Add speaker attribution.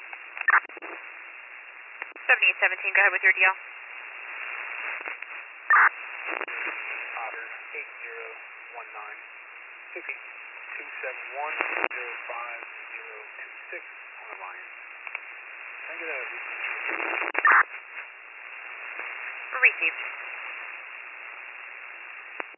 Speaker 1: 7817, go ahead with your deal.
Speaker 2: Otter 8019, 271-05-026 on Alliance. Can I get a
Speaker 1: Received.